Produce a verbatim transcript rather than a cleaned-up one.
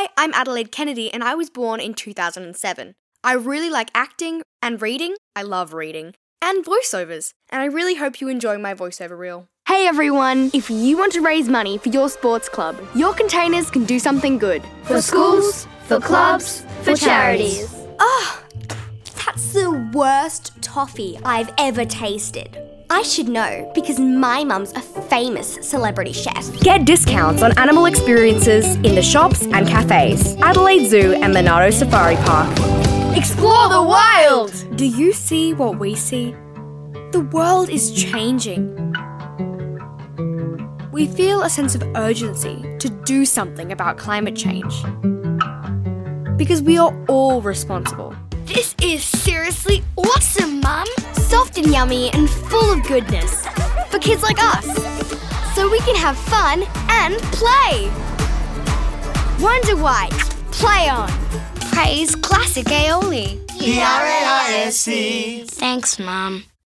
I'm Adelaide Kennedy and I was born in two thousand seven. I really like acting and reading. I love reading. And voiceovers. And I really hope you enjoy my voiceover reel. Hey everyone, if you want to raise money for your sports club, your containers can do something good. For schools, for clubs, for charities. Oh, that's the worst toffee I've ever tasted. I should know because my mum's a famous celebrity chef. Get discounts on animal experiences in the shops and cafes, Adelaide Zoo and Monado Safari Park. Explore the wild! Do you see what we see? The world is changing. We feel a sense of urgency to do something about climate change. Because we are all responsible. This is seriously awesome, Mum. Soft and yummy and full of goodness. For kids like us. So we can have fun and play. Wonder White. Play on. Praise Classic Aioli. P R A I S E. Thanks, Mum.